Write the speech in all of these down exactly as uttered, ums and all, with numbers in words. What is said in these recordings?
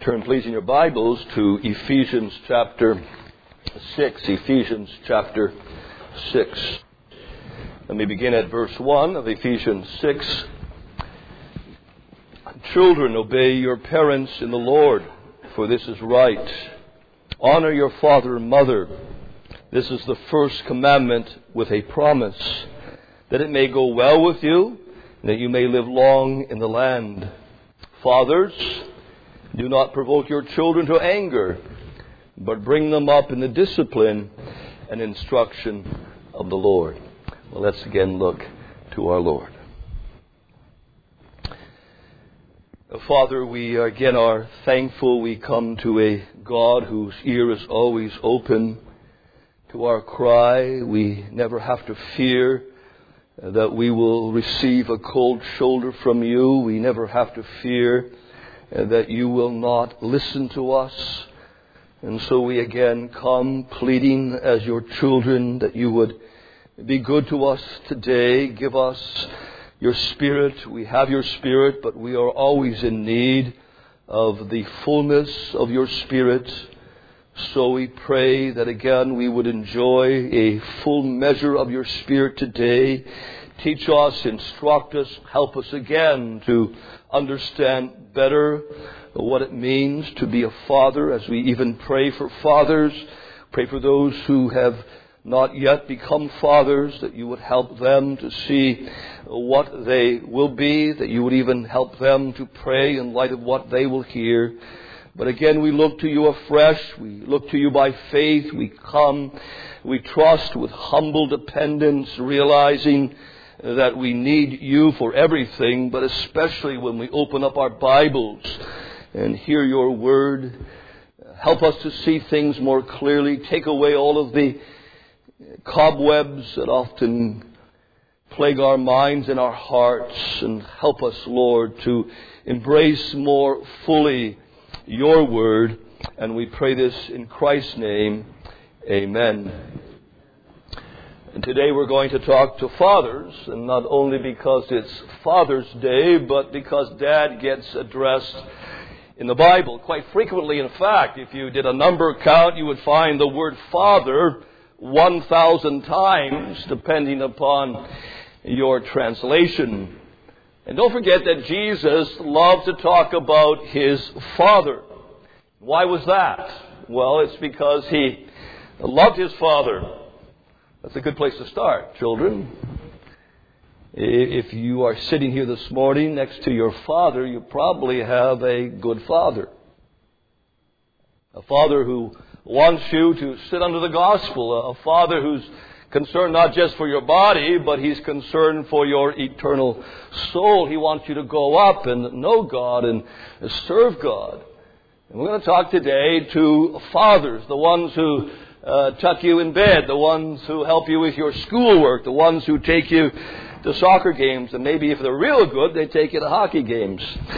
Turn, please, in your Bibles to Ephesians chapter six. Ephesians chapter six. Let me begin at verse one of Ephesians six. Children, obey your parents in the Lord, for this is right. Honor your father and mother. This is the first commandment with a promise, that it may go well with you, and that you may live long in the land. Fathers, do not provoke your children to anger, but bring them up in the discipline and instruction of the Lord. Well, let's again look to our Lord. Father, we again are thankful we come to a God whose ear is always open to our cry. We never have to fear that we will receive a cold shoulder from you. We never have to fear that you will not listen to us. And so we again come pleading as your children that you would be good to us today. Give us your Spirit. We have your Spirit, but we are always in need of the fullness of your Spirit. So we pray that again we would enjoy a full measure of your Spirit today. Teach us, instruct us, help us again to understand better what it means to be a father, as we even pray for fathers. Pray for those who have not yet become fathers, that you would help them to see what they will be, that you would even help them to pray in light of what they will hear. But again, we look to you afresh. We look to you by faith. We come, we trust with humble dependence, realizing that we need you for everything, but especially when we open up our Bibles and hear your word. Help us to see things more clearly. Take away all of the cobwebs that often plague our minds and our hearts, and help us, Lord, to embrace more fully your word. And we pray this in Christ's name. Amen. And today we're going to talk to fathers, and not only because it's Father's Day, but because Dad gets addressed in the Bible quite frequently. In fact, if you did a number count, you would find the word father one thousand times, depending upon your translation. And don't forget that Jesus loved to talk about his Father. Why was that? Well, it's because he loved his Father. That's a good place to start, children. If you are sitting here this morning next to your father, you probably have a good father. A father who wants you to sit under the gospel. A father who's concerned not just for your body, but he's concerned for your eternal soul. He wants you to go up and know God and serve God. And we're going to talk today to fathers, the ones who uh, tuck you in bed, the ones who help you with your schoolwork, the ones who take you to soccer games, and maybe if they're real good, they take you to hockey games.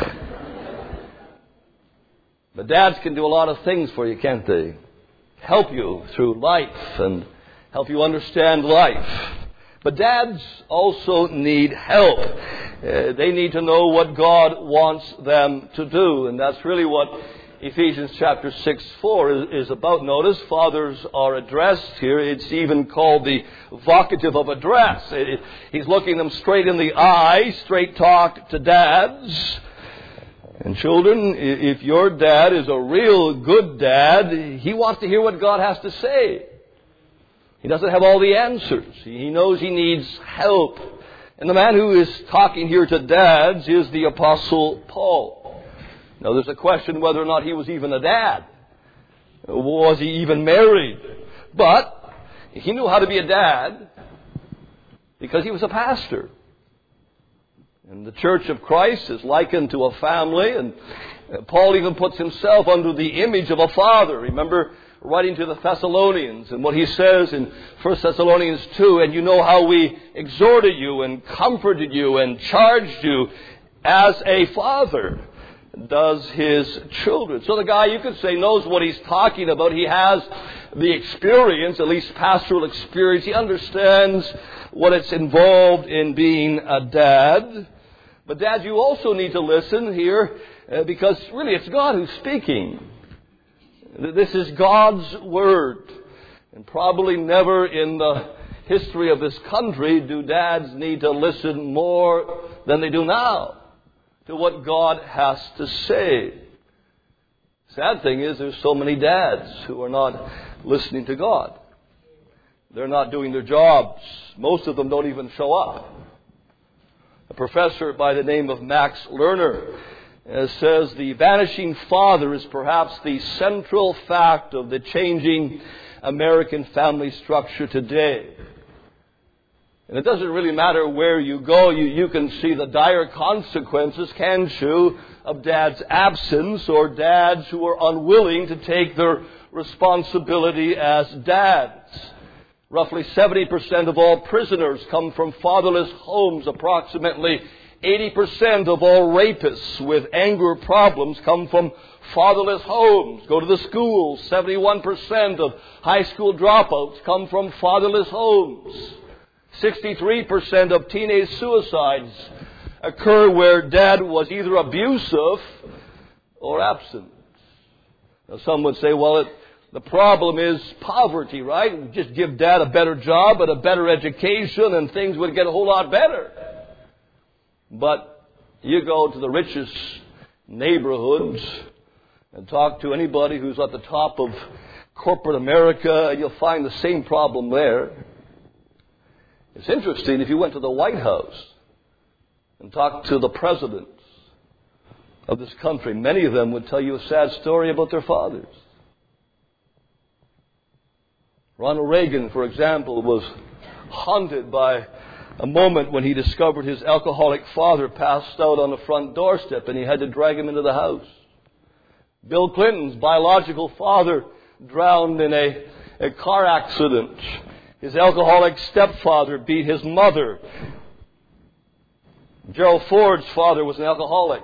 But dads can do a lot of things for you, can't they? Help you through life and help you understand life. But dads also need help. Uh, they need to know what God wants them to do. And that's really what Ephesians chapter six four is, is about. Notice, fathers are addressed here. It's even called the vocative of address. It, it, he's looking them straight in the eye, straight talk to dads. And children, if your dad is a real good dad, he wants to hear what God has to say. He doesn't have all the answers. He knows he needs help. And the man who is talking here to dads is the Apostle Paul. Now, there's a question whether or not he was even a dad. Was he even married? But he knew how to be a dad because he was a pastor. And the Church of Christ is likened to a family, and Paul even puts himself under the image of a father. Remember writing to the Thessalonians and what he says in First Thessalonians two, and you know how we exhorted you and comforted you and charged you as a father does his children. So the guy, you could say, knows what he's talking about. He has the experience, at least pastoral experience. He understands what it's involved in being a dad. But dad, you also need to listen here uh, because really it's God who's speaking. This is God's Word. And probably never in the history of this country do dads need to listen more than they do now to what God has to say. Sad thing is there's so many dads who are not listening to God. They're not doing their jobs. Most of them don't even show up. A professor by the name of Max Lerner uh, says the vanishing father is perhaps the central fact of the changing American family structure today. And it doesn't really matter where you go. You, you can see the dire consequences, can't you, of dad's absence or dads who are unwilling to take their responsibility as dads. Roughly seventy percent of all prisoners come from fatherless homes. Approximately eighty percent of all rapists with anger problems come from fatherless homes. Go to the schools. seventy-one percent of high school dropouts come from fatherless homes. sixty-three percent of teenage suicides occur where dad was either abusive or absent. Now some would say, well, it, the problem is poverty, right? Just give dad a better job and a better education and things would get a whole lot better. But you go to the richest neighborhoods and talk to anybody who's at the top of corporate America, and you'll find the same problem there. It's interesting, if you went to the White House and talked to the presidents of this country, many of them would tell you a sad story about their fathers. Ronald Reagan, for example, was haunted by a moment when he discovered his alcoholic father passed out on the front doorstep and he had to drag him into the house. Bill Clinton's biological father drowned in a, a car accident. His alcoholic stepfather beat his mother. Gerald Ford's father was an alcoholic.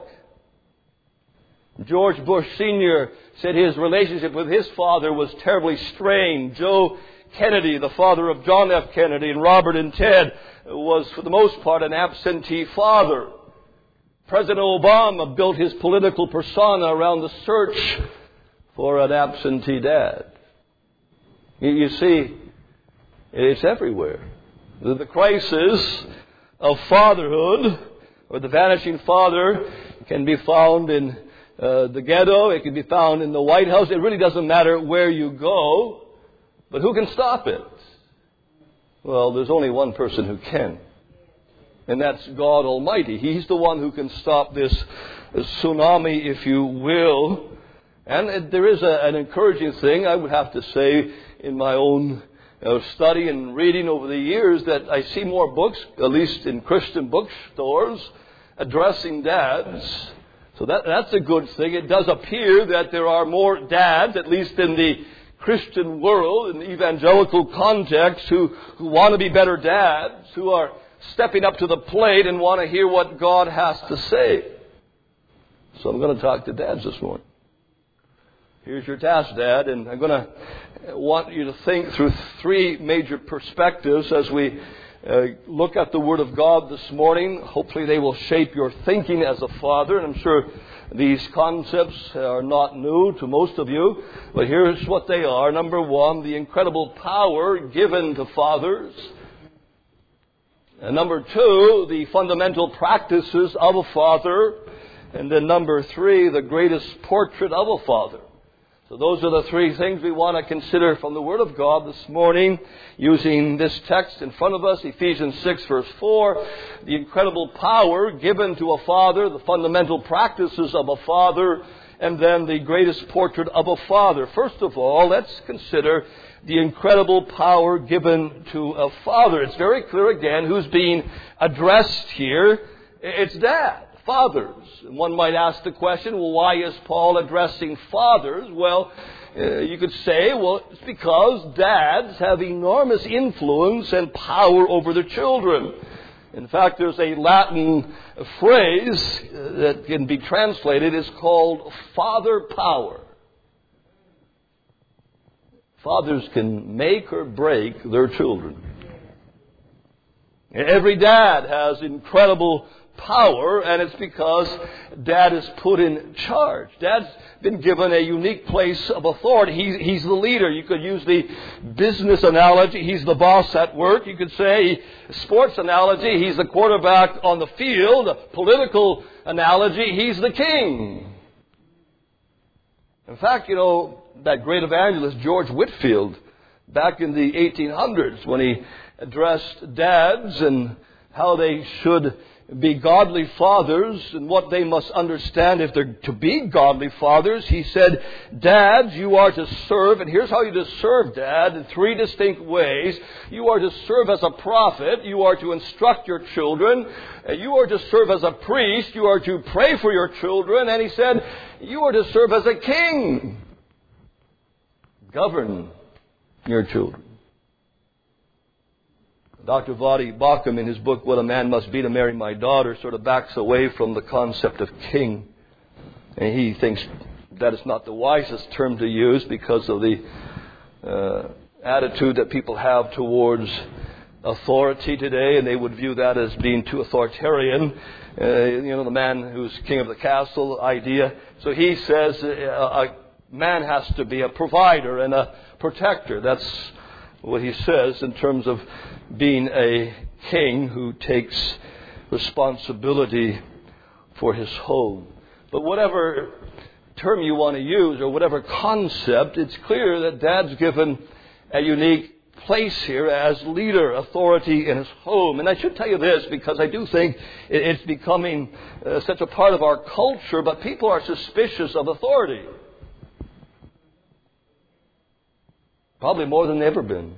George Bush Senior said his relationship with his father was terribly strained. Joe Kennedy, the father of John F. Kennedy, and Robert and Ted, was for the most part an absentee father. President Obama built his political persona around the search for an absentee dad. You, you see, it's everywhere. The, the crisis of fatherhood, or the vanishing father, can be found in uh, the ghetto. It can be found in the White House. It really doesn't matter where you go. But who can stop it? Well, there's only one person who can. And that's God Almighty. He's the one who can stop this tsunami, if you will. And it, there is a, an encouraging thing, I would have to say, in my own uh, study and reading over the years, that I see more books, at least in Christian bookstores, addressing dads. So that, that's a good thing. It does appear that there are more dads, at least in the Christian world, in the evangelical context, who, who want to be better dads, who are stepping up to the plate and want to hear what God has to say. So I'm going to talk to dads this morning. Here's your task, Dad, and I'm going to want you to think through three major perspectives as we uh, look at the Word of God this morning. Hopefully they will shape your thinking as a father, and I'm sure these concepts are not new to most of you, but here's what they are. Number one, the incredible power given to fathers. And number two, the fundamental practices of a father. And then number three, the greatest portrait of a father. So those are the three things we want to consider from the Word of God this morning, using this text in front of us, Ephesians six, verse four. The incredible power given to a father, the fundamental practices of a father, and then the greatest portrait of a father. First of all, let's consider the incredible power given to a father. It's very clear again who's being addressed here. It's dad. Fathers. And one might ask the question, well, why is Paul addressing fathers? Well, uh, you could say, well, it's because dads have enormous influence and power over their children. In fact, there's a Latin phrase that can be translated. It's called father power. Fathers can make or break their children. Every dad has incredible power, and it's because Dad is put in charge. Dad's been given a unique place of authority. He, he's the leader. You could use the business analogy. He's the boss at work. You could say, sports analogy, he's the quarterback on the field. A political analogy, he's the king. In fact, you know, that great evangelist George Whitefield, back in the eighteen hundreds, when he addressed dads and how they should be godly fathers and what they must understand if they're to be godly fathers, he said, dads, you are to serve, and here's how you to serve, Dad, in three distinct ways. You are to serve as a prophet. You are to instruct your children. You are to serve as a priest. You are to pray for your children. And he said, you are to serve as a king. Govern your children. Doctor Voddie Baucham, in his book, What a Man Must Be to Marry My Daughter, sort of backs away from the concept of king. And he thinks that is not the wisest term to use because of the uh, attitude that people have towards authority today, and they would view that as being too authoritarian. Uh, you know, the man who's king of the castle idea. So he says uh, a man has to be a provider and a protector. That's what he says in terms of being a king who takes responsibility for his home. But whatever term you want to use or whatever concept, it's clear that Dad's given a unique place here as leader, authority in his home. And I should tell you this because I do think it's becoming uh, such a part of our culture, but people are suspicious of authority. Probably more than they've ever been.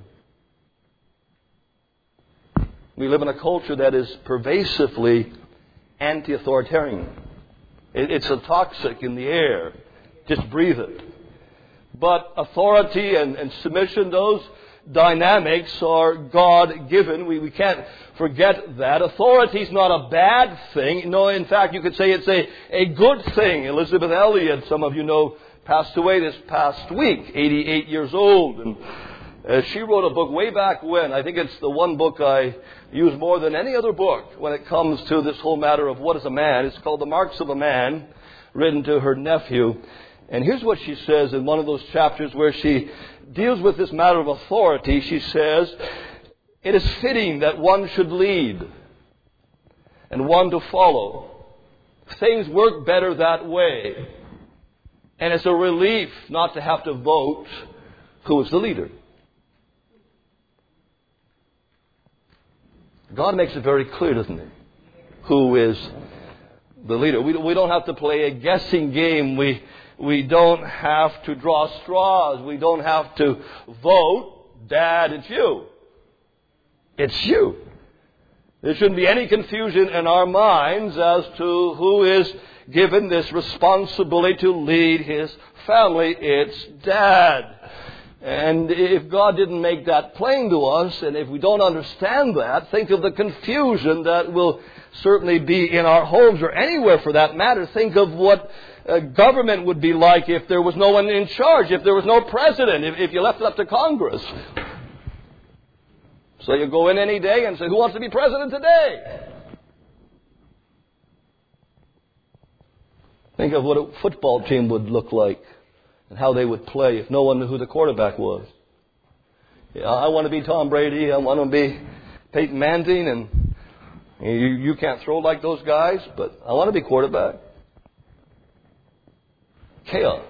We live in a culture that is pervasively anti-authoritarian. It's a toxic in the air. Just breathe it. But authority and, and submission, those dynamics are God-given. We, we can't forget that. Authority is not a bad thing. No, in fact, you could say it's a, a good thing. Elizabeth Elliot, some of you know, passed away this past week, eighty-eight years old. And uh, she wrote a book way back when. I think it's the one book I use more than any other book when it comes to this whole matter of what is a man. It's called The Marks of a Man, written to her nephew. And here's what she says in one of those chapters where she deals with this matter of authority. She says, it is fitting that one should lead and one to follow. Things work better that way. And it's a relief not to have to vote who is the leader. God makes it very clear, doesn't he? Who is the leader. We, we don't have to play a guessing game. We, we don't have to draw straws. We don't have to vote. Dad, it's you. It's you. There shouldn't be any confusion in our minds as to who is given this responsibility to lead his family. It's Dad. And if God didn't make that plain to us, and if we don't understand that, think of the confusion that will certainly be in our homes or anywhere for that matter. Think of what uh, government would be like if there was no one in charge, if there was no president, if, if you left it up to Congress. So you go in any day and say, who wants to be president today? Think of what a football team would look like and how they would play if no one knew who the quarterback was. Yeah, I want to be Tom Brady. I want to be Peyton Manning. And you, you can't throw like those guys, but I want to be quarterback. Chaos.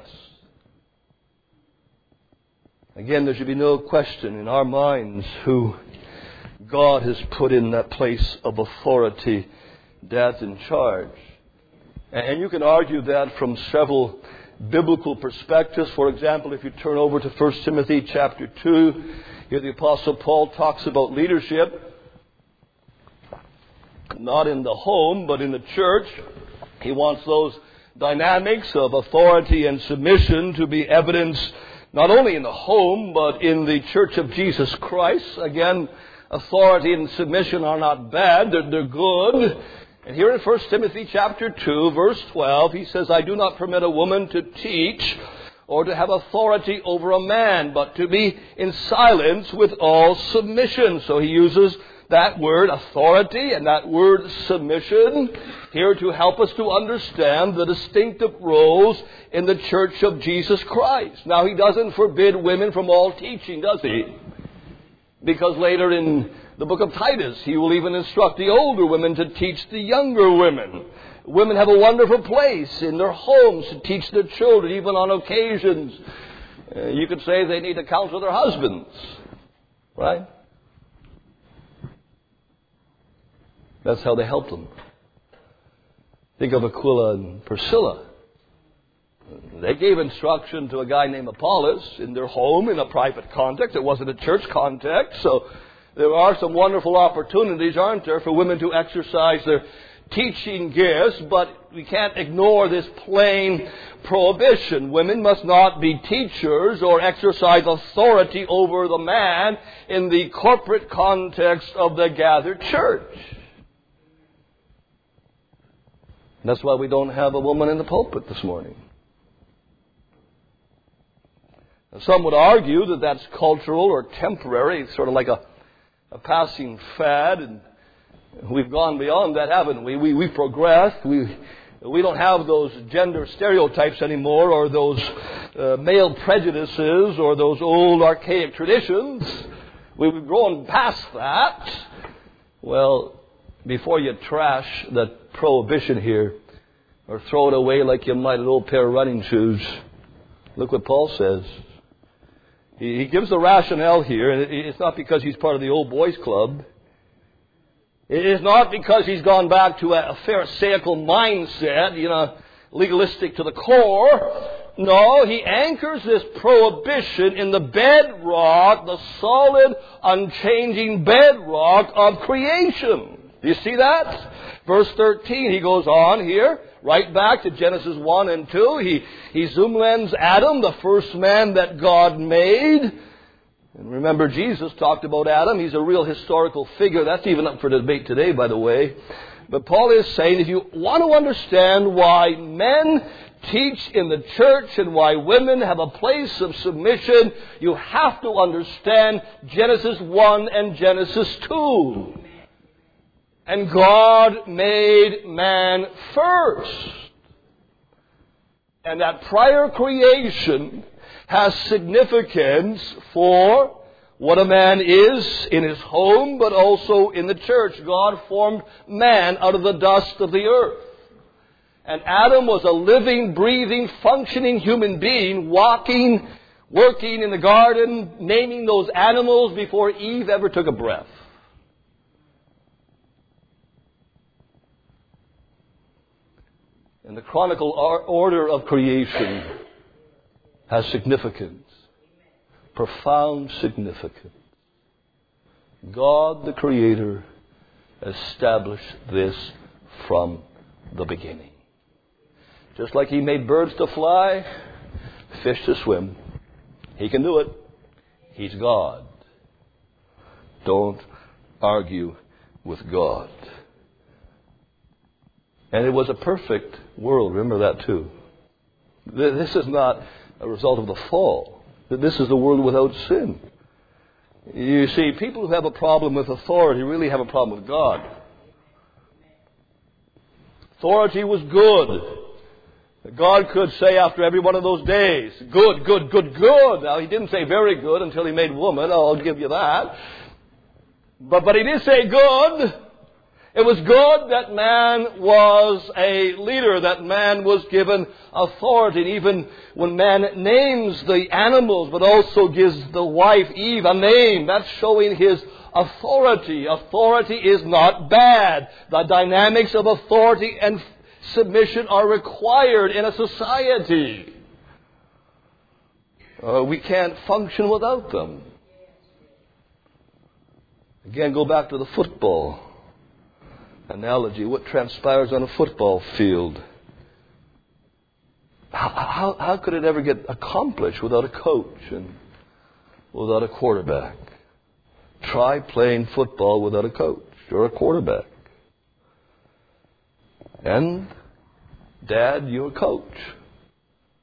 Again, there should be no question in our minds who God has put in that place of authority. Dad's in charge. And you can argue that from several biblical perspectives. For example, if you turn over to First Timothy chapter two, here the Apostle Paul talks about leadership. Not in the home, but in the church. He wants those dynamics of authority and submission to be evidenced not only in the home, but in the church of Jesus Christ. Again, authority and submission are not bad. They're, they're good. And here in First Timothy chapter two, verse twelve, he says, I do not permit a woman to teach or to have authority over a man, but to be in silence with all submission. So he uses that word authority and that word submission here to help us to understand the distinctive roles in the church of Jesus Christ. Now, he doesn't forbid women from all teaching, does he? Because later in the book of Titus, he will even instruct the older women to teach the younger women. Women have a wonderful place in their homes to teach their children, even on occasions. Uh, you could say they need to counsel their husbands, right? That's how they helped them. Think of Aquila and Priscilla. They gave instruction to a guy named Apollos in their home in a private context. It wasn't a church context. So there are some wonderful opportunities, aren't there, for women to exercise their teaching gifts, but we can't ignore this plain prohibition. Women must not be teachers or exercise authority over the man in the corporate context of the gathered church. That's why we don't have a woman in the pulpit this morning. Some would argue that that's cultural or temporary. It's sort of like a, a passing fad, and we've gone beyond that, haven't we? we we've progressed. We, we don't have those gender stereotypes anymore, or those uh, male prejudices, or those old archaic traditions. We've grown past that. Well, before you trash that prohibition here, or throw it away like you might an old pair of running shoes, look what Paul says. He, he gives the rationale here, and it, it's not because he's part of the old boys club. It is not because he's gone back to a, a pharisaical mindset, you know, legalistic to the core. No, he anchors this prohibition in the bedrock, the solid, unchanging bedrock of creation. Do you see that? Verse thirteen, he goes on here, right back to Genesis one and two. He, he zoom-lens Adam, the first man that God made. And remember, Jesus talked about Adam. He's a real historical figure. That's even up for debate today, by the way. But Paul is saying, if you want to understand why men teach in the church and why women have a place of submission, you have to understand Genesis one and Genesis two. And God made man first. And that prior creation has significance for what a man is in his home, but also in the church. God formed man out of the dust of the earth. And Adam was a living, breathing, functioning human being, walking, working in the garden, naming those animals before Eve ever took a breath. And the chronicle order of creation has significance, profound significance. God, the Creator, established this from the beginning. Just like He made birds to fly, fish to swim. He can do it. He's God. Don't argue with God. And it was a perfect world. Remember that too. This is not a result of the fall. This is the world without sin. You see, people who have a problem with authority really have a problem with God. Authority was good. God could say after every one of those days, good, good, good, good. Now, He didn't say very good until He made woman. I'll give you that. But, but He did say good. It was good that man was a leader, that man was given authority. And even when man names the animals, but also gives the wife Eve a name, that's showing his authority. Authority is not bad. The dynamics of authority and submission are required in a society. Uh, we can't function without them. Again, go back to the football analogy. What transpires on a football field? How, how, how could it ever get accomplished without a coach and without a quarterback? Try playing football without a coach or a quarterback. And, Dad, you're a coach.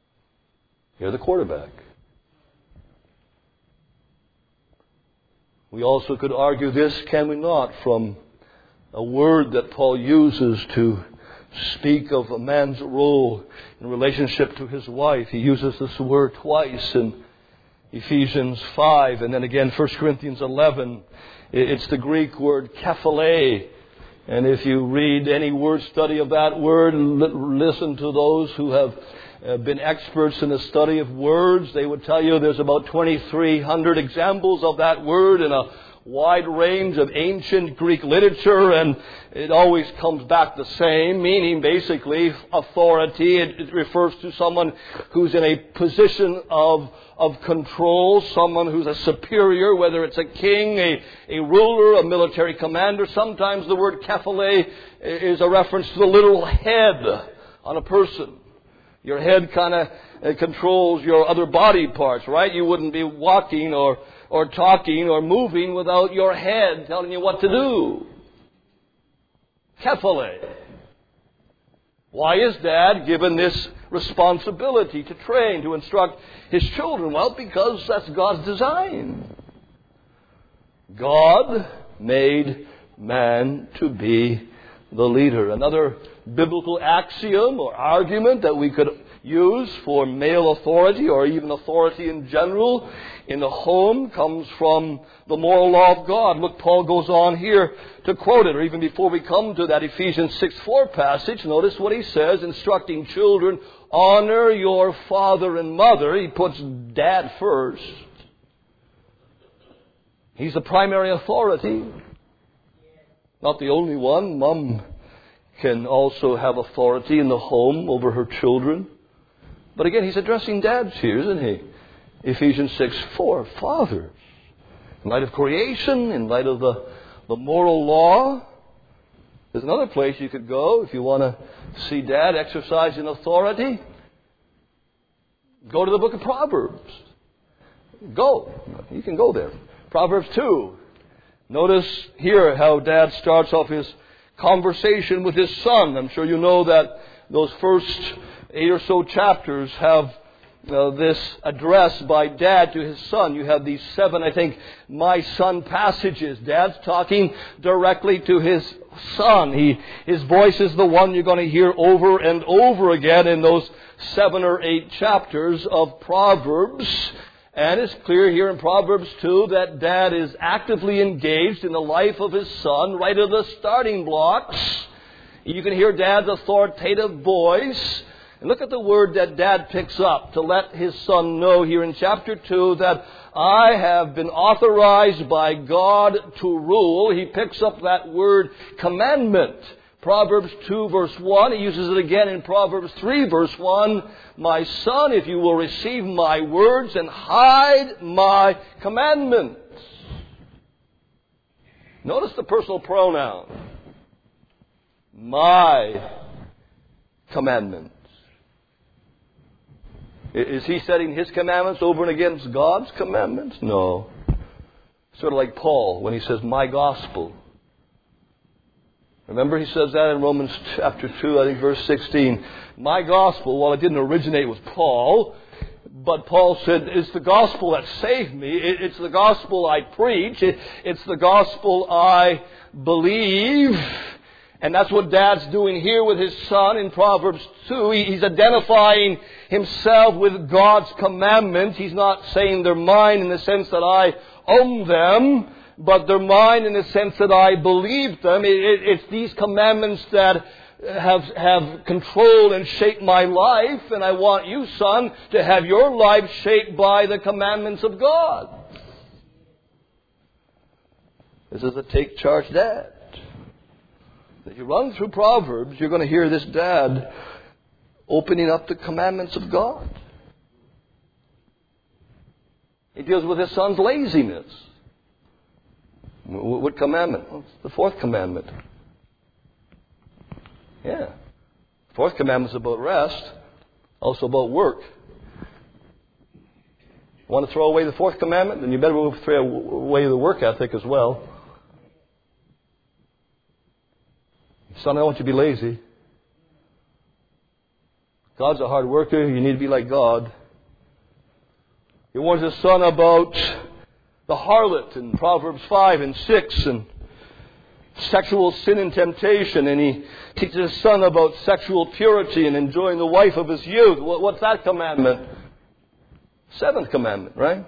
You're the quarterback. We also could argue this, can we not, from a word that Paul uses to speak of a man's role in relationship to his wife. He uses this word twice in Ephesians five, and then again First Corinthians eleven. It's the Greek word kephale. And if you read any word study of that word, listen to those who have been experts in the study of words, they would tell you there's about twenty-three hundred examples of that word in a wide range of ancient Greek literature, and it always comes back the same, meaning basically authority. It, it refers to someone who's in a position of of control, someone who's a superior, whether it's a king, a, a ruler, a military commander. Sometimes the word kephale is a reference to the literal head on a person. Your head kind of controls your other body parts, right? You wouldn't be walking or or talking or moving without your head telling you what to do. Kephale. Why is Dad given this responsibility to train, to instruct his children? Well, because that's God's design. God made man to be the leader. Another biblical axiom or argument that we could use for male authority or even authority in general in the home comes from the moral law of God. Look, Paul goes on here to quote it, or even before we come to that Ephesians six four passage, notice what he says, instructing children, honor your father and mother. He puts Dad first. He's the primary authority. Not the only one. Mom can also have authority in the home over her children. But again, he's addressing dads here, isn't he? Ephesians six four, fathers. In light of creation, in light of the, the moral law, there's another place you could go if you want to see Dad exercising authority. Go to the book of Proverbs. Go. You can go there. Proverbs two. Notice here how Dad starts off his conversation with his son. I'm sure you know that those first eight or so chapters have uh, this address by Dad to his son. You have these seven, I think, my son passages. Dad's talking directly to his son. He, his voice is the one you're going to hear over and over again in those seven or eight chapters of Proverbs. And it's clear here in Proverbs two that Dad is actively engaged in the life of his son right at the starting blocks. You can hear Dad's authoritative voice. And look at the word that Dad picks up to let his son know here in chapter two that I have been authorized by God to rule. He picks up that word commandment. Proverbs two verse one. He uses it again in Proverbs three verse one. My son, if you will receive my words and hide my commandments. Notice the personal pronoun. My commandments. Is he setting his commandments over and against God's commandments? No. Sort of like Paul when he says, my gospel. Remember he says that in Romans chapter two, I think verse sixteen. My gospel, well, it didn't originate with Paul, but Paul said, it's the gospel that saved me. It's the gospel I preach. It's the gospel I believe. And that's what Dad's doing here with his son in Proverbs two. He's identifying himself with God's commandments. He's not saying they're mine in the sense that I own them, but they're mine in the sense that I believe them. It's these commandments that have, have controlled and shaped my life, and I want you, son, to have your life shaped by the commandments of God. This is a take charge dad. As you run through Proverbs, you're going to hear this dad opening up the commandments of God. He deals with his son's laziness. What commandment? Well, it's the fourth commandment. Yeah. Fourth commandment is about rest, also about work. Want to throw away the fourth commandment? Then you better throw away the work ethic as well. Son, I don't want you to be lazy. God's a hard worker. You need to be like God. He warns his son about the harlot in Proverbs five and six, and sexual sin and temptation, and he teaches his son about sexual purity and enjoying the wife of his youth. What's that commandment? Seventh commandment, right?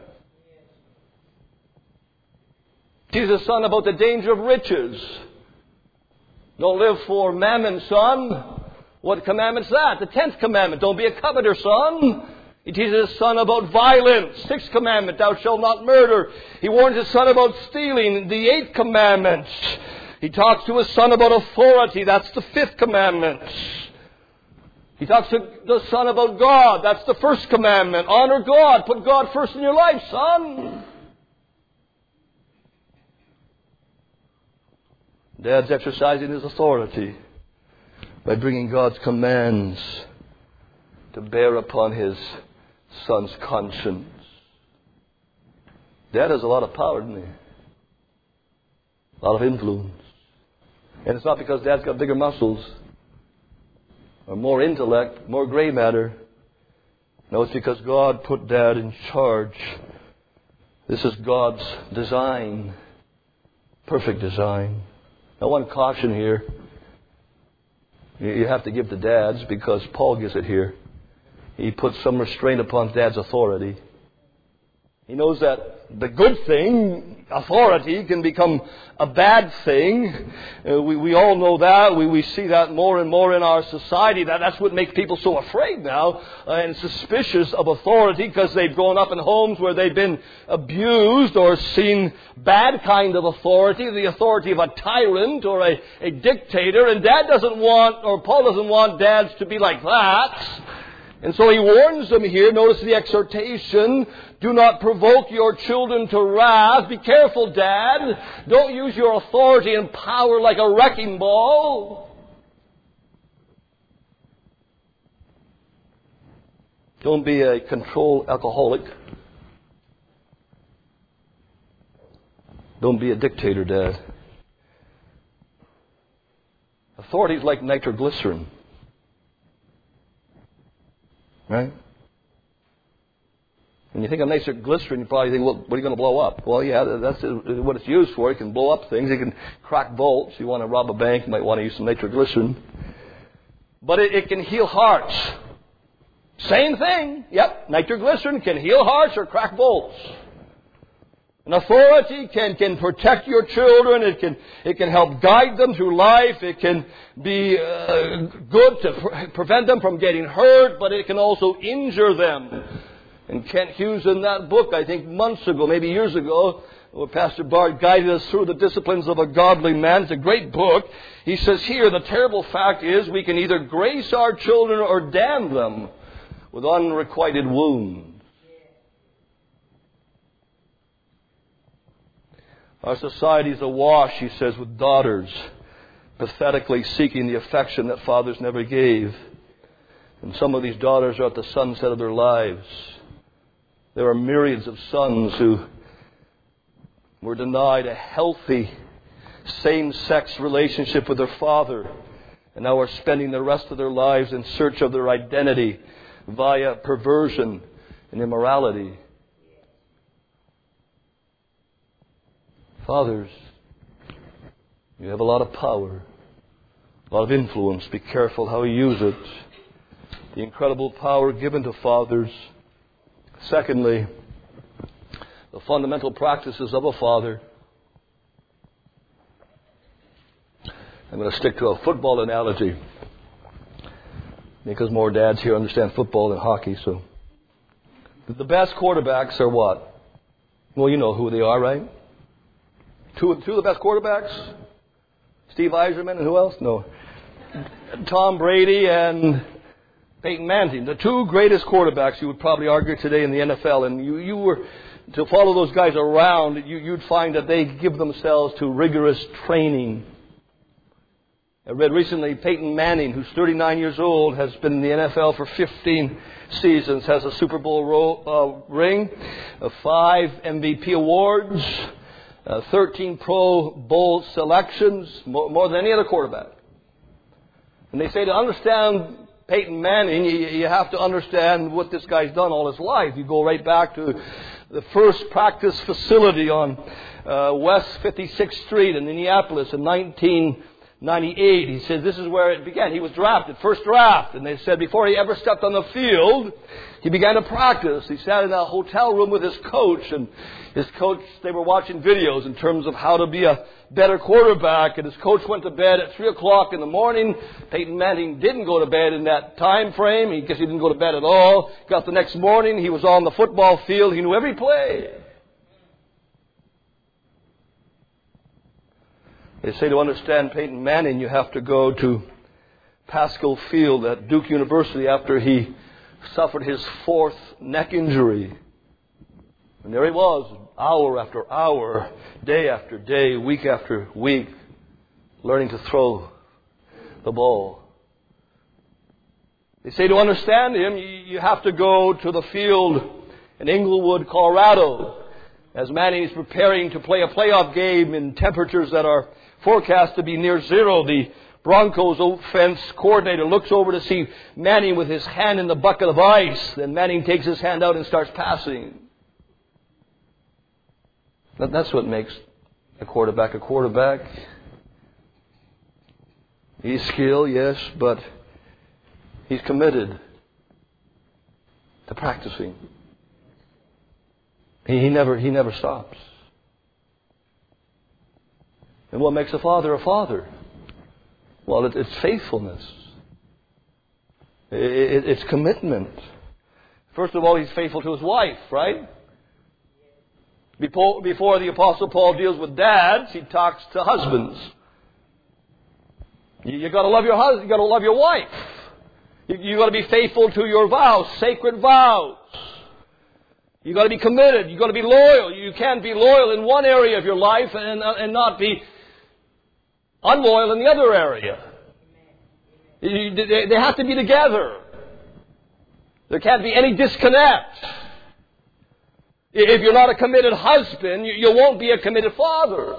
Teaches his son about the danger of riches. Don't live for mammon, son. What commandment's that? The tenth commandment. Don't be a coveter, son. He teaches his son about violence. Sixth commandment, thou shalt not murder. He warns his son about stealing. The eighth commandment. He talks to his son about authority. That's the fifth commandment. He talks to the son about God. That's the first commandment. Honor God. Put God first in your life, son. Dad's exercising his authority by bringing God's commands to bear upon his son's conscience. Dad has a lot of power, doesn't he? A lot of influence. And it's not because Dad's got bigger muscles or more intellect, more gray matter. No, it's because God put Dad in charge. This is God's design. Perfect design. Now, one caution here. You have to give to dads because Paul gives it here. He puts some restraint upon Dad's authority. He knows that the good thing, authority, can become a bad thing. Uh, we, we all know that. We, we see that more and more in our society. That, that's what makes people so afraid now uh, and suspicious of authority, because they've grown up in homes where they've been abused or seen bad kind of authority, the authority of a tyrant or a, a dictator. And Dad doesn't want, or Paul doesn't want dads to be like that. And so he warns them here. Notice the exhortation. Do not provoke your children to wrath. Be careful, Dad. Don't use your authority and power like a wrecking ball. Don't be a control alcoholic. Don't be a dictator, Dad. Authority is like nitroglycerin. Right? When you think of nitroglycerin, you probably think, well, what are you going to blow up? Well, yeah, that's what it's used for. It can blow up things. It can crack bolts. You want to rob a bank, you might want to use some nitroglycerin. But it, it can heal hearts. Same thing. Yep, nitroglycerin can heal hearts or crack bolts. An authority can, can protect your children. It can, it can help guide them through life. It can be uh, good to pre- prevent them from getting hurt, but it can also injure them. And Kent Hughes, in that book, I think months ago, maybe years ago, where Pastor Bart guided us through the disciplines of a godly man. It's a great book. He says here, the terrible fact is we can either grace our children or damn them with unrequited wounds. Our society is awash, he says, with daughters pathetically seeking the affection that fathers never gave. And some of these daughters are at the sunset of their lives. There are myriads of sons who were denied a healthy same-sex relationship with their father, and now are spending the rest of their lives in search of their identity via perversion and immorality. Fathers, you have a lot of power, a lot of influence. Be careful how you use it. The incredible power given to fathers. Secondly, the fundamental practices of a father. I'm going to stick to a football analogy because more dads here understand football than hockey. So, the best quarterbacks are what? Well, you know who they are, right? Two, two of the best quarterbacks? Steve Eiserman and who else? No. Tom Brady and Peyton Manning. The two greatest quarterbacks, you would probably argue today in the N F L. And you, you were to follow those guys around, you, you'd find that they give themselves to rigorous training. I read recently Peyton Manning, who's thirty-nine years old, has been in the N F L for fifteen seasons, has a Super Bowl ro- uh, ring, uh, five M V P awards, Uh, thirteen Pro Bowl selections, more, more than any other quarterback. And they say to understand Peyton Manning, you, you have to understand what this guy's done all his life. You go right back to the first practice facility on uh, West fifty-sixth Street in Minneapolis in nineteen ninety-eight. He said this is where it began. He was drafted, first draft. And they said before he ever stepped on the field, he began to practice. He sat in a hotel room with his coach. And his coach, they were watching videos in terms of how to be a better quarterback. And his coach went to bed at three o'clock in the morning. Peyton Manning didn't go to bed in that time frame. He guess he didn't go to bed at all. Got the next morning. He was on the football field. He knew every play. They say to understand Peyton Manning, you have to go to Pascal Field at Duke University after he suffered his fourth neck injury. And there he was, hour after hour, day after day, week after week, learning to throw the ball. They say to understand him, you have to go to the field in Englewood, Colorado, as Manning is preparing to play a playoff game in temperatures that are forecast to be near zero. The Broncos offense coordinator looks over to see Manning with his hand in the bucket of ice. Then Manning takes his hand out and starts passing. That's what makes a quarterback a quarterback. He's skilled, yes, but he's committed to practicing. He, he never he never stops. And what makes a father a father? Well, it, it's faithfulness. It, it, it's commitment. First of all, he's faithful to his wife, right? Before, before the Apostle Paul deals with dads, he talks to husbands. You, you got to love your husband. You got to love your wife. You, you got to be faithful to your vows, sacred vows. You got to be committed. You got to be loyal. You can't be loyal in one area of your life and and not be unloyal in the other area. You, they, they have to be together. There can't be any disconnect. If you're not a committed husband, you, you won't be a committed father.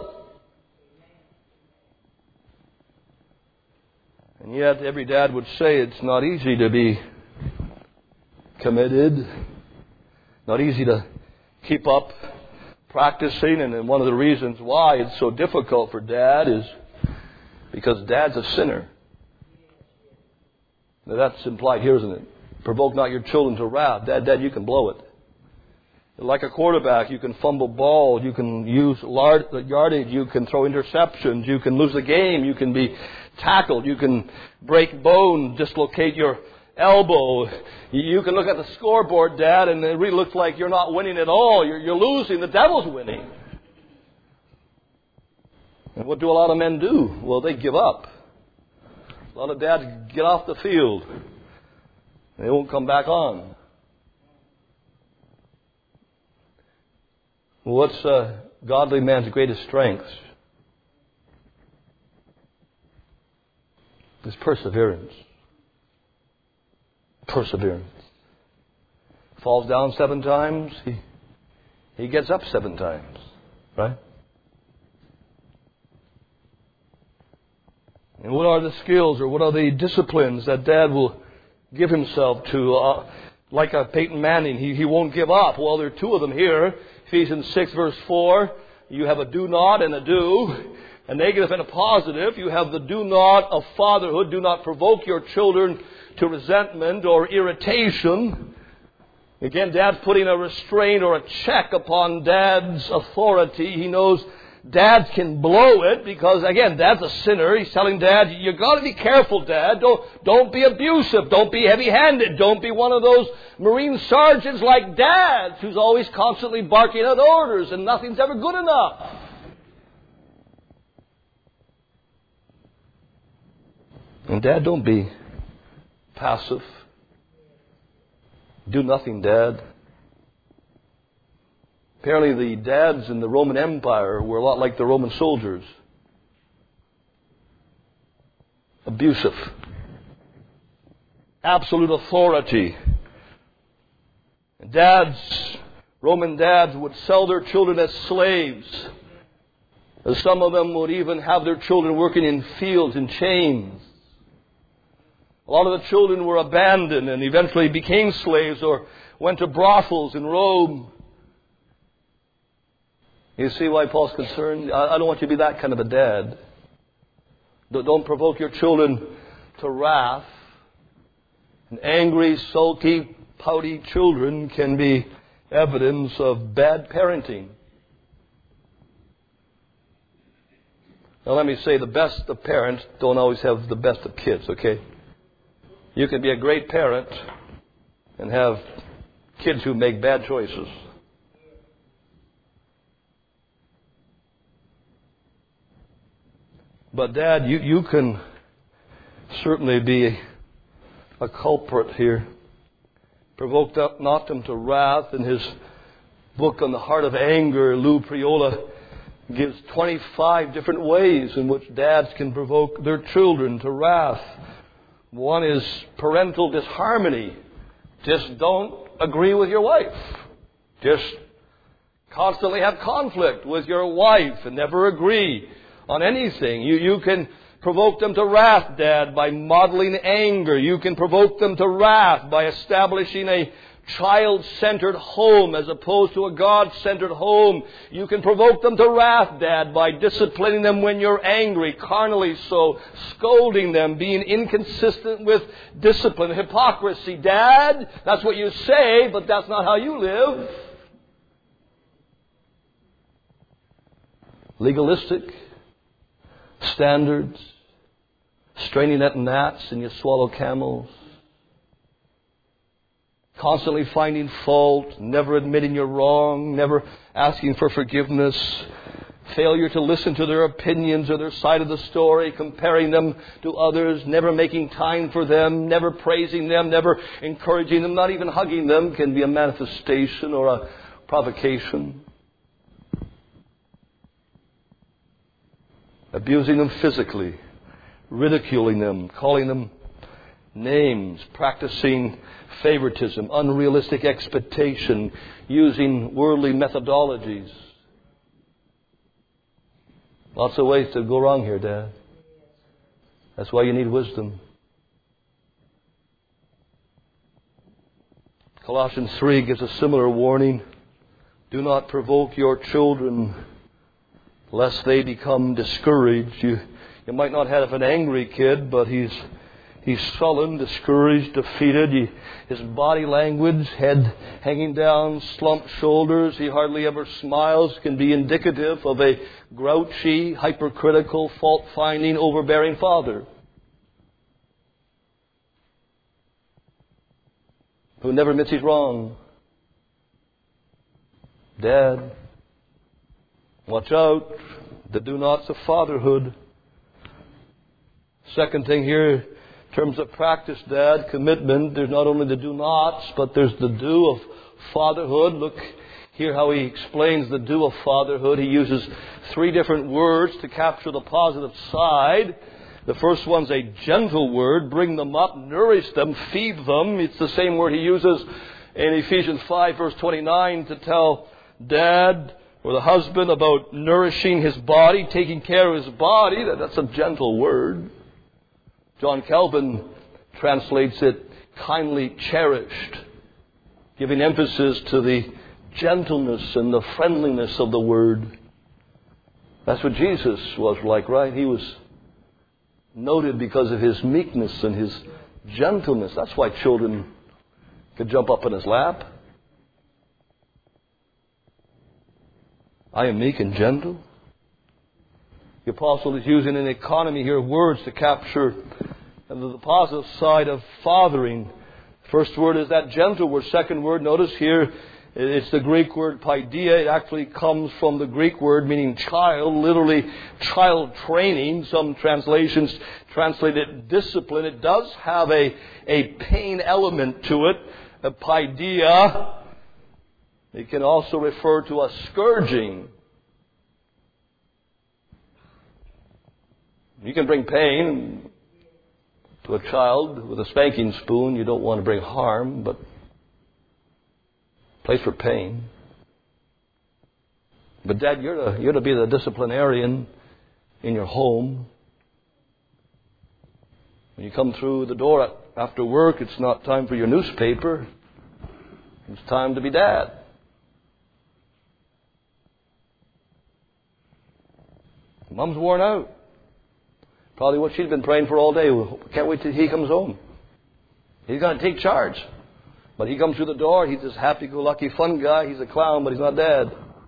And yet, every dad would say it's not easy to be committed. Not easy to keep up practicing. And then one of the reasons why it's so difficult for dad is because dad's a sinner. Now that's implied here, isn't it? Provoke not your children to wrath. Dad, dad, you can blow it. Like a quarterback, you can fumble ball, you can use yardage, you can throw interceptions, you can lose the game, you can be tackled, you can break bone, dislocate your elbow. You can look at the scoreboard, Dad, and it really looks like you're not winning at all. You're, you're losing. The devil's winning. And what do a lot of men do? Well, they give up. A lot of dads get off the field. They won't come back on. What's a godly man's greatest strength? Is perseverance. Perseverance. Falls down seven times, he, he gets up seven times. Right? And what are the skills or what are the disciplines that Dad will give himself to? Uh, like a Peyton Manning, he, he won't give up. Well, there are two of them here. Ephesians six verse four, you have a do not and a do. A negative and a positive. You have the do not of fatherhood. Do not provoke your children to resentment or irritation. Again, Dad's putting a restraint or a check upon Dad's authority. He knows Dads can blow it because, again, Dad's a sinner. He's telling Dad, you got to be careful, Dad. Don't, don't be abusive. Don't be heavy-handed. Don't be one of those Marine sergeants like Dads who's always constantly barking out orders and nothing's ever good enough. And Dad, don't be passive. Do nothing, Dad. Apparently the dads in the Roman Empire were a lot like the Roman soldiers. Abusive. Absolute authority. And dads, Roman dads would sell their children as slaves. And some of them would even have their children working in fields in chains. A lot of the children were abandoned and eventually became slaves or went to brothels in Rome. You see why Paul's concerned? I don't want you to be that kind of a dad. Don't provoke your children to wrath. And angry, sulky, pouty children can be evidence of bad parenting. Now let me say, the best of parents don't always have the best of kids, okay? You can be a great parent and have kids who make bad choices. But Dad, you, you can certainly be a, a culprit here. Provoked up not them to wrath. In his book on the heart of anger, Lou Priola gives twenty-five different ways in which dads can provoke their children to wrath. One is parental disharmony. Just don't agree with your wife. Just constantly have conflict with your wife and never agree on anything. You, you can provoke them to wrath, Dad, by modeling anger. You can provoke them to wrath by establishing a child-centered home as opposed to a God-centered home. You can provoke them to wrath, Dad, by disciplining them when you're angry, carnally so, scolding them, being inconsistent with discipline, hypocrisy. Dad, that's what you say, but that's not how you live. Legalistic standards, straining at gnats and you swallow camels. Constantly finding fault, never admitting you're wrong, never asking for forgiveness, failure to listen to their opinions or their side of the story, comparing them to others, never making time for them, never praising them, never encouraging them, not even hugging them can be a manifestation or a provocation. Abusing them physically, ridiculing them, calling them names, practicing favoritism, unrealistic expectation, using worldly methodologies. Lots of ways to go wrong here, Dad. That's why you need wisdom. Colossians three gives a similar warning. Do not provoke your children lest they become discouraged. You, you might not have an angry kid, but he's He's sullen, discouraged, defeated. He, his body language, head hanging down, slumped shoulders. He hardly ever smiles. Can be indicative of a grouchy, hypercritical, fault-finding, overbearing father who never admits he's wrong. Dad, watch out. The do-nots of fatherhood. Second thing here, in terms of practice, Dad, commitment, there's not only the do-nots, but there's the do of fatherhood. Look here how he explains the do of fatherhood. He uses three different words to capture the positive side. The first one's a gentle word. Bring them up, nourish them, feed them. It's the same word he uses in Ephesians five, verse twenty-nine, to tell Dad or the husband about nourishing his body, taking care of his body. That's a gentle word. John Calvin translates it kindly cherished, giving emphasis to the gentleness and the friendliness of the word. That's what Jesus was like, right? He was noted because of his meekness and his gentleness. That's why children could jump up in his lap. I am meek and gentle. The apostle is using an economy here of words to capture the positive side of fathering. First word is that gentle word. Second word, notice here, it's the Greek word paideia. It actually comes from the Greek word meaning child, literally child training. Some translations translate it discipline. It does have a, a pain element to it, a paideia. It can also refer to a scourging. You can bring pain to a child with a spanking spoon. You don't want to bring harm, but place for pain. But Dad, you're to, you're to be the disciplinarian in your home. When you come through the door after work, it's not time for your newspaper. It's time to be Dad. Mom's worn out. Probably what she's been praying for all day. Can't wait till he comes home. He's going to take charge. But he comes through the door. He's this happy-go-lucky fun guy. He's a clown, but he's not Dad.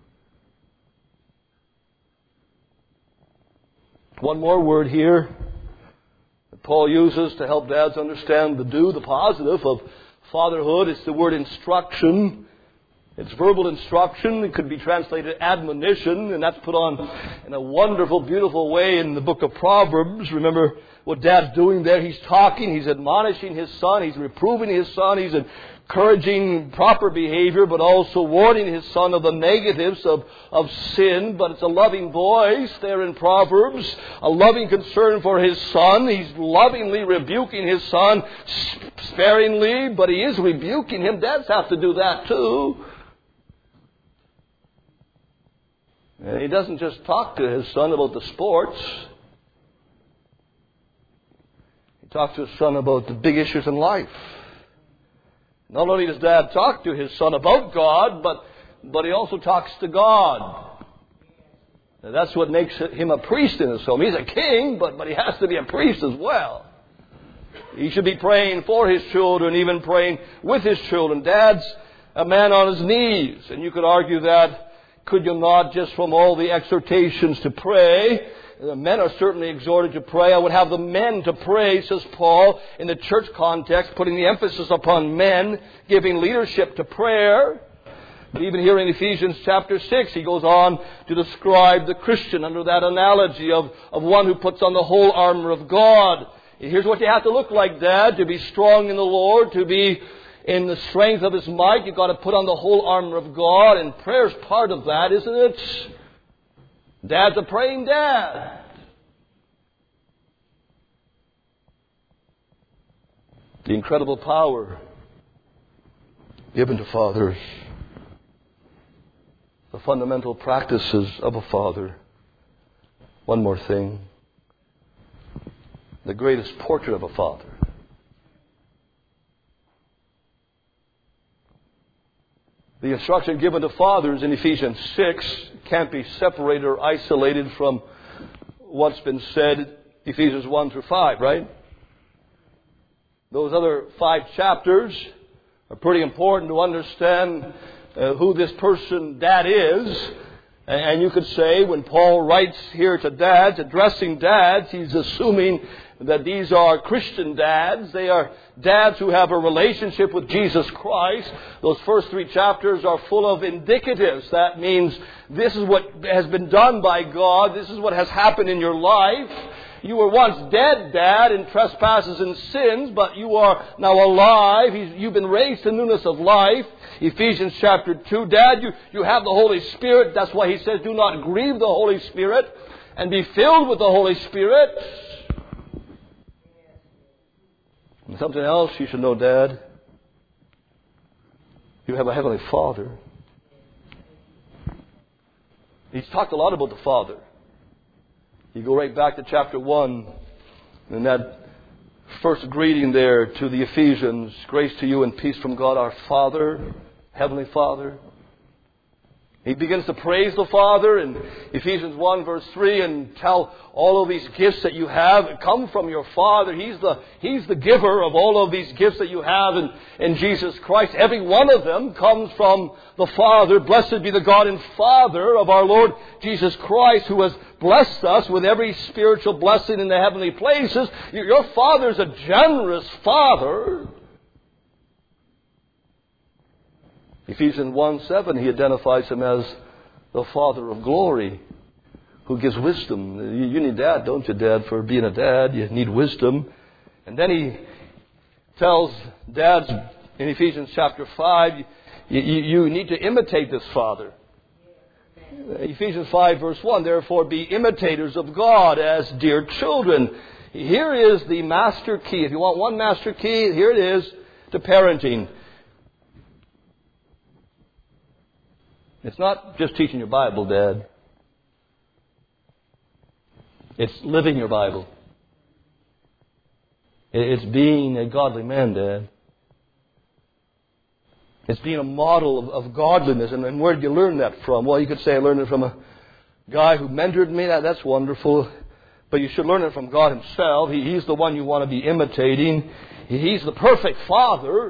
One more word here that Paul uses to help dads understand the do, the positive of fatherhood. It's the word instruction. It's verbal instruction. It could be translated admonition, and that's put on in a wonderful, beautiful way in the book of Proverbs. Remember what Dad's doing there? He's talking, he's admonishing his son, he's reproving his son, he's encouraging proper behavior, but also warning his son of the negatives of, of sin. But it's a loving voice there in Proverbs, a loving concern for his son. He's lovingly rebuking his son sparingly, but he is rebuking him. Dads have to do that too. And he doesn't just talk to his son about the sports. He talks to his son about the big issues in life. Not only does Dad talk to his son about God, but, but he also talks to God. And that's what makes him a priest in his home. He's a king, but, but he has to be a priest as well. He should be praying for his children, even praying with his children. Dad's a man on his knees. And you could argue that, could you not, just from all the exhortations to pray? The men are certainly exhorted to pray. I would have the men to pray, says Paul, in the church context, putting the emphasis upon men, giving leadership to prayer. But even here in Ephesians chapter six, he goes on to describe the Christian under that analogy of, of one who puts on the whole armor of God. Here's what you have to look like, Dad, to be strong in the Lord, to be in the strength of His might. You've got to put on the whole armor of God, and prayer's part of that, isn't it? Dad's a praying dad. The incredible power given to fathers. The fundamental practices of a father. One more thing. The greatest portrait of a father. The instruction given to fathers in Ephesians six can't be separated or isolated from what's been said Ephesians one through five, right? Those other five chapters are pretty important to understand uh, who this person, Dad, is. And you could say when Paul writes here to dads, addressing dads, he's assuming that these are Christian dads. They are dads who have a relationship with Jesus Christ. Those first three chapters are full of indicatives. That means this is what has been done by God. This is what has happened in your life. You were once dead, Dad, in trespasses and sins, but you are now alive. You've been raised to newness of life. Ephesians chapter two, Dad, you, you have the Holy Spirit. That's why he says, do not grieve the Holy Spirit, and be filled with the Holy Spirit. And something else you should know, Dad. You have a Heavenly Father. He's talked a lot about the Father. You go right back to chapter one, and that first greeting there to the Ephesians, grace to you and peace from God our Father, Heavenly Father. He begins to praise the Father in Ephesians one verse three and tell all of these gifts that you have come from your Father. He's the, He's the giver of all of these gifts that you have in, in Jesus Christ. Every one of them comes from the Father. Blessed be the God and Father of our Lord Jesus Christ, who has blessed us with every spiritual blessing in the heavenly places. Your Father's a generous Father. Ephesians one seven, he identifies him as the Father of glory, who gives wisdom. You, you need that, don't you, Dad? For being a dad, you need wisdom. And then he tells dads in Ephesians chapter five, you, you, you need to imitate this Father. Ephesians five verse one, therefore be imitators of God as dear children. Here is the master key. If you want one master key, here it is to parenting. It's not just teaching your Bible, Dad. It's living your Bible. It's being a godly man, Dad. It's being a model of, of godliness. And, and where did you learn that from? Well, you could say I learned it from a, guy who mentored me, that, that's wonderful. But you should learn it from God Himself. He, he's the one you want to be imitating. He, he's the perfect Father.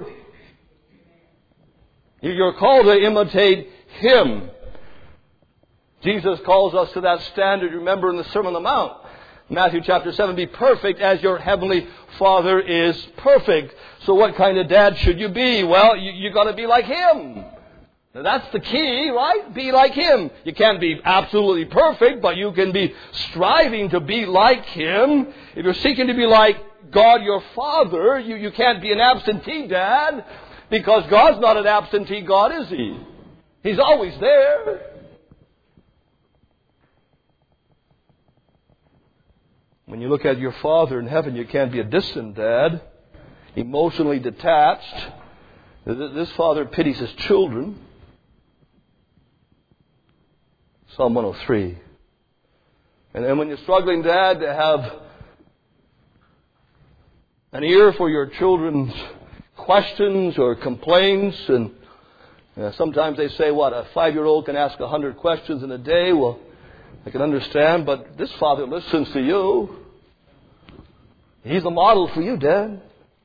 You're called to imitate Him. Jesus calls us to that standard. Remember in the Sermon on the Mount, Matthew chapter seven, be perfect as your heavenly Father is perfect. So what kind of dad should you be? Well, you, you got to be like Him. Now that's the key, right? Be like Him. You can't be absolutely perfect, but you can be striving to be like Him. If you're seeking to be like God your Father, you, you can't be an absentee dad, because God's not an absentee God, is He? He's always there. When you look at your Father in heaven, you can't be a distant dad, emotionally detached. This Father pities His children. Psalm one oh three. And then when you're struggling, Dad, to have an ear for your children's questions or complaints, and uh, sometimes they say, what, a five-year-old can ask a hundred questions in a day. Well, I can understand, but this Father listens to you. He's the model for you, Dad.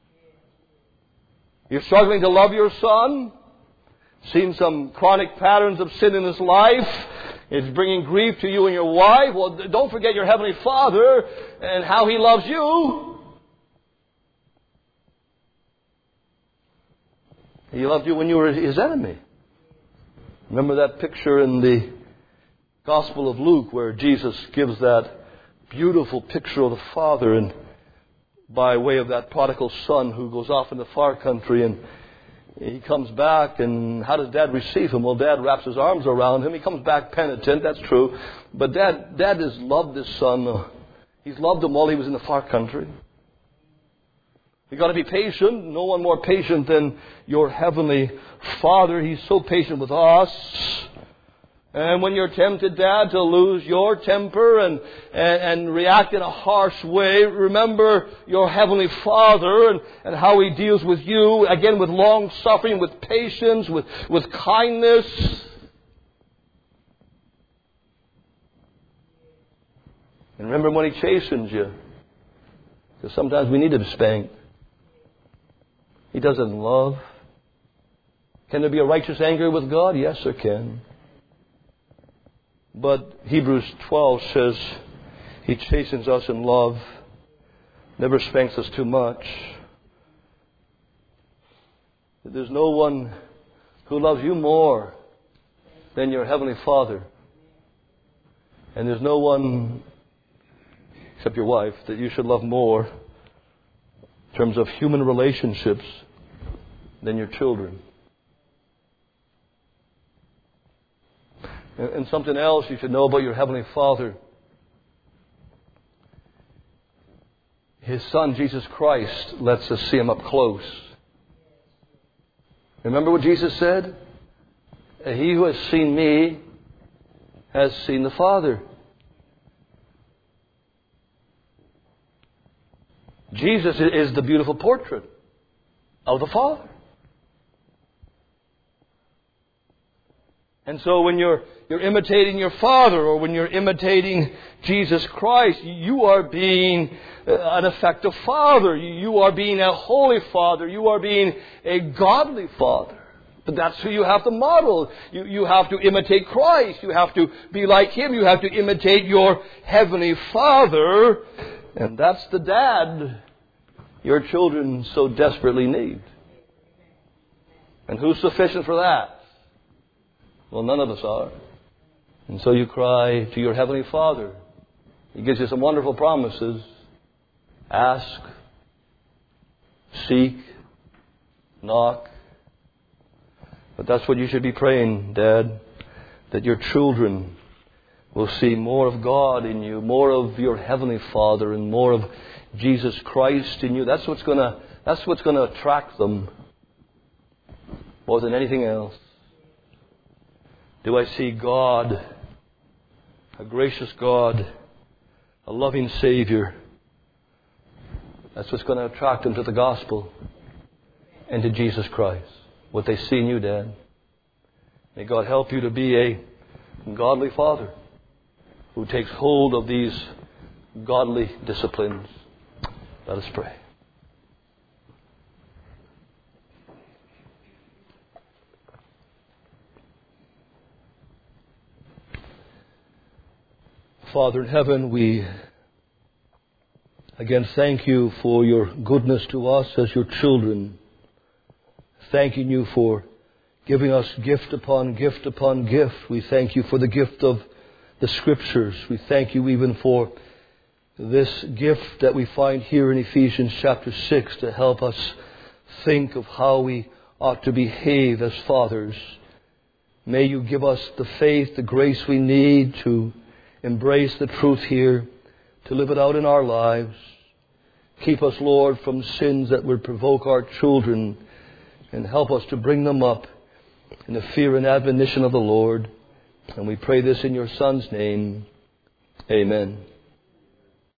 You're struggling to love your son, seen some chronic patterns of sin in his life. It's bringing grief to you and your wife. Well, don't forget your Heavenly Father and how He loves you. He loved you when you were His enemy. Remember that picture in the Gospel of Luke where Jesus gives that beautiful picture of the Father, and by way of that prodigal son who goes off in the far country, and he comes back, and how does Dad receive him? Well, Dad wraps his arms around him. He comes back penitent, that's true. But Dad, Dad has loved his son. He's loved him while he was in the far country. You've got to be patient. No one more patient than your Heavenly Father. He's so patient with us. And when you're tempted, Dad, to lose your temper and, and, and react in a harsh way, remember your Heavenly Father and, and how He deals with you, again, with long suffering, with patience, with, with kindness. And remember when He chastens you, because sometimes we need to be spanked. He does it in love. Can there be a righteous anger with God? Yes, there can. But Hebrews twelve says He chastens us in love, never spanks us too much. There's no one who loves you more than your Heavenly Father. And there's no one, except your wife, that you should love more in terms of human relationships than your children. And something else you should know about your Heavenly Father. His Son, Jesus Christ, lets us see Him up close. Remember what Jesus said? He who has seen me has seen the Father. Jesus is the beautiful portrait of the Father. And so when you're you're imitating your Father, or when you're imitating Jesus Christ, you are being an effective Father. You are being a holy Father. You are being a godly Father. But that's who you have to model. You, you have to imitate Christ. You have to be like Him. You have to imitate your Heavenly Father. And that's the dad your children so desperately need. And who's sufficient for that? Well, none of us are. And so you cry to your Heavenly Father. He gives you some wonderful promises. Ask, seek, knock. But that's what you should be praying, Dad, that your children will see more of God in you, more of your Heavenly Father, and more of Jesus Christ in you. That's what's going to that's what's going to attract them more than anything else. Do I see God, a gracious God, a loving Savior? That's what's going to attract them to the gospel and to Jesus Christ. What they see in you, Dad. May God help you to be a godly father. who takes hold of these godly disciplines. Let us pray. Father in heaven, we again thank you for your goodness to us as your children. Thanking you for giving us gift upon gift upon gift. We thank you for the gift of the Scriptures. We thank you even for this gift that we find here in Ephesians chapter six to help us think of how we ought to behave as fathers. May you give us the faith, the grace we need to embrace the truth here, to live it out in our lives. Keep us, Lord, from sins that would provoke our children, and help us to bring them up in the fear and admonition of the Lord. And we pray this in your Son's name. Amen.